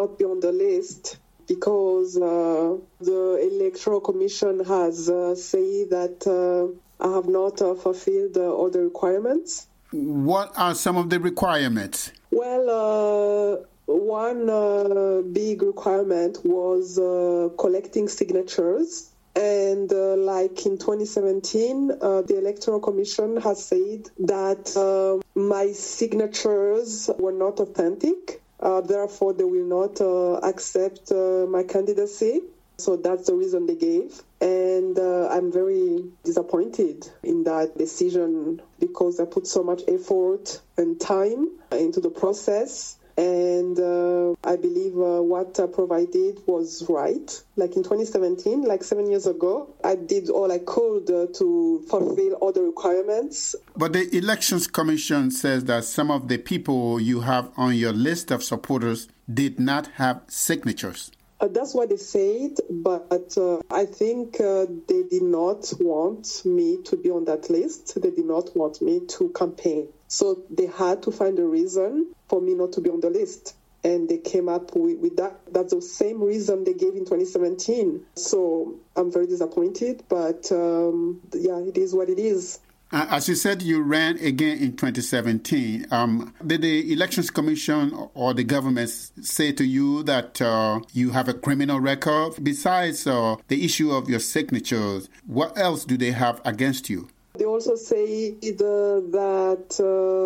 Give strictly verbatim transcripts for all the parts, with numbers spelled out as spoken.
not be on the list because uh, the Electoral Commission has uh, said that uh, I have not uh, fulfilled uh, all the requirements. What are some of the requirements? Well, uh, one uh, big requirement was uh, collecting signatures. And uh, like in twenty seventeen, uh, the Electoral Commission has said that uh, my signatures were not authentic. Uh, therefore, they will not uh, accept uh, my candidacy. So that's the reason they gave. And uh, I'm very disappointed in that decision because I put so much effort and time into the process. And uh, I believe uh, what I provided was right. Like in twenty seventeen, like seven years ago, I did all I could uh, to fulfill all the requirements. But the Elections Commission says that some of the people you have on your list of supporters did not have signatures. Uh, that's what they said, but uh, I think uh, they did not want me to be on that list. They did not want me to campaign. So they had to find a reason for me not to be on the list. And they came up with, with that. That's the same reason they gave in twenty seventeen. So I'm very disappointed, but um, yeah, it is what it is. As you said, you ran again in twenty seventeen. Um, did the Elections Commission or the government say to you that uh, you have a criminal record? Besides uh, the issue of your signatures, what else do they have against you? They also say either that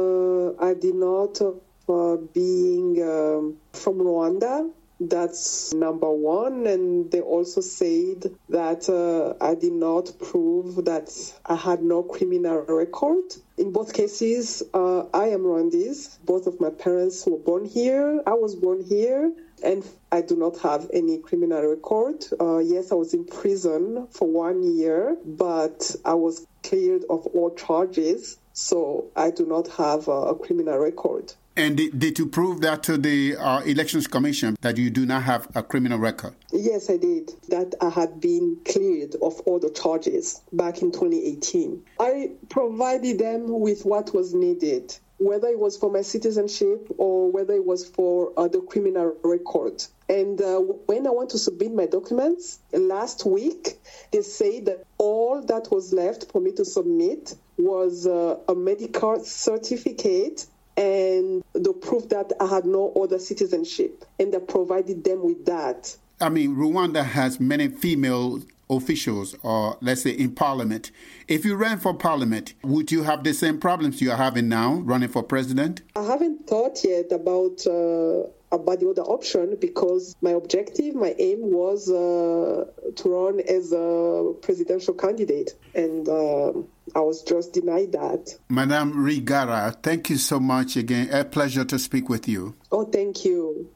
uh, I did not uh, being um, from Rwanda. That's number one. And they also said that uh, I did not prove that I had no criminal record. In both cases, uh, I am Rwandese. Both of my parents were born here. I was born here. And I do not have any criminal record. Uh, yes, I was in prison for one year, but I was cleared of all charges. So I do not have a, a criminal record. And did, did you prove that to the uh, Elections Commission, that you do not have a criminal record? Yes, I did. That I had been cleared of all the charges back in twenty eighteen. I provided them with what was needed, whether it was for my citizenship or whether it was for uh, the criminal record. And uh, when I went to submit my documents last week, they say that all that was left for me to submit was uh, a medical certificate and the proof that I had no other citizenship. And I provided them with that. I mean, Rwanda has many female officials, or let's say in parliament. If you ran for parliament, would you have the same problems you are having now running for president? I haven't thought yet about uh, about the other option because my objective, my aim was uh, to run as a presidential candidate. And uh, I was just denied that. Madame Rwigara, thank you so much again. A pleasure to speak with you. Oh, thank you.